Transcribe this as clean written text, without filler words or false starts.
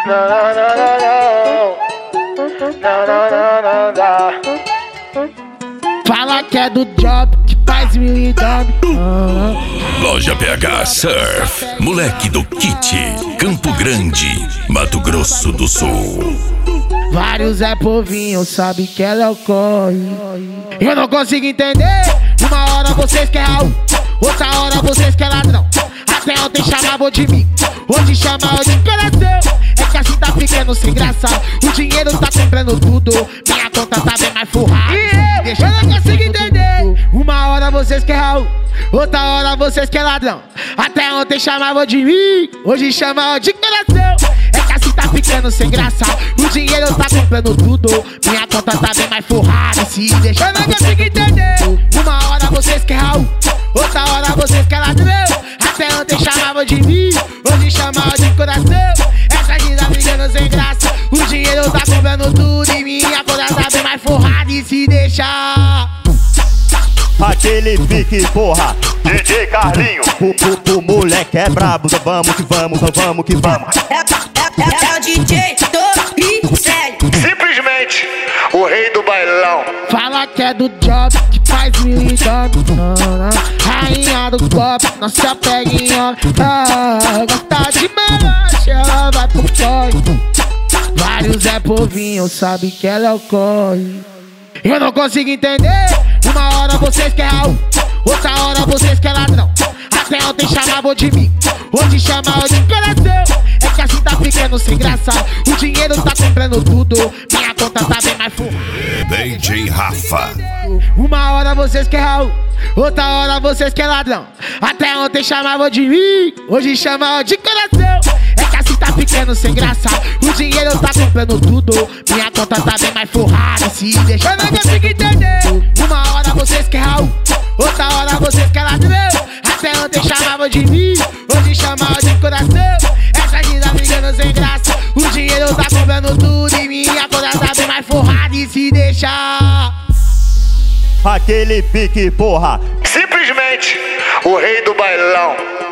Fala que é do job, que faz mil job. Loja PH Surf, moleque do Kit, Campo Grande, Mato Grosso do Sul. Vários é povinho, sabe que ela é o corre. Eu não consigo entender. Uma hora vocês querem Raul, outra hora vocês querem ladrão. Até ontem chamavam de mim, hoje chamam de coração. É que assim tá ficando sem graça. O dinheiro tá comprando tudo, minha conta tá bem mais forrada. Eu não consigo entender. Uma hora vocês querem Raul, outra hora vocês querem ladrão. Até ontem chamavam de mim, hoje chamam de coração. É que assim tá ficando sem graça. O dinheiro tá comprando tudo, minha conta tá bem mais forrada. Se deixa, eu não consigo entender. Uma hora vocês querem Raul, outra hora vocês querem ladrão. Até ontem chamavam de mim, hoje chamavam de coração. Essa vida brigando sem graça. O dinheiro tá comprando tudo e minha conta tá bem mais forrada. E se deixar aquele pique, porra, DJ Carlinho. O moleque é brabo, vamos que vamos, vamos que vamos. É o DJ do sério. Simplesmente o rei do bailão. fala que é do job, que faz mil job. Rainha do copo, não se apega em homem. Gosta de malote, ela vai pro corre. Vários é povinho, sabe que ela é o corre. Eu não consigo entender. Uma hora vocês querem Raul, outra hora vocês querem ladrão. Até ontem chamavam de mim, hoje chamam de coração. É que assim tá ficando sem graça. O dinheiro tá comprando tudo, minha conta tá bem mais forrada. DJ Rafa. Uma hora vocês querem Raul, outra hora vocês querem ladrão. Até ontem chamavam de mim, hoje chamam de coração. É que assim tá ficando sem graça. O dinheiro tá comprando tudo, minha conta tá bem mais forrada. Se deixa, eu não consigo entender. Uma hora vocês querem Raul, outra hora vocês querem ladrão. Até ontem chamavam de mim, hoje chamam de coração. Essa vida brigando sem graça. O dinheiro tá comprando tudo e minha conta tá bem mais forrada. E se deixar aquele pique, porra, simplesmente o rei do bailão.